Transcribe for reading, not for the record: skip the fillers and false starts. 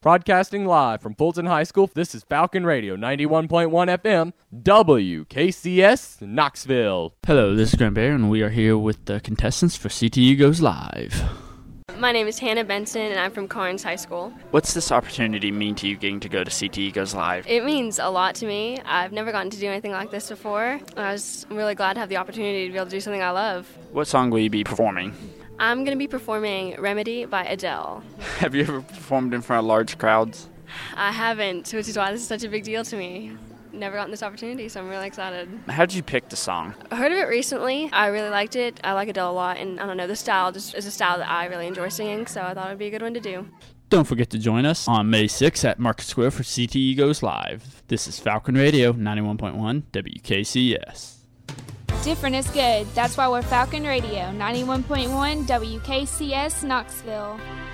Broadcasting live from Fulton High School, this is Falcon Radio 91.1 FM, WKCS, Knoxville. Hello, this is Grant Bear, and we are here with the contestants for CTE Goes Live. My name is Hannah Benson, and I'm from Carnes High School. What's this opportunity mean to you getting to go to CTE Goes Live? It means a lot to me. I've never gotten to do anything like this before. I was really glad to have the opportunity to be able to do something I love. What song will you be performing? I'm going to be performing Remedy by Adele. Have you ever performed in front of large crowds? I haven't, which is why this is such a big deal to me. Never gotten this opportunity, so I'm really excited. How did you pick the song? I heard of it recently. I really liked it. I like Adele a lot, and I don't know, the style just is a style that I really enjoy singing, so I thought it would be a good one to do. Don't forget to join us on May 6th at Market Square for CTE Goes Live. This is Falcon Radio 91.1 WKCS. Different is good. That's why we're Falcon Radio 91.1 WKCS Knoxville.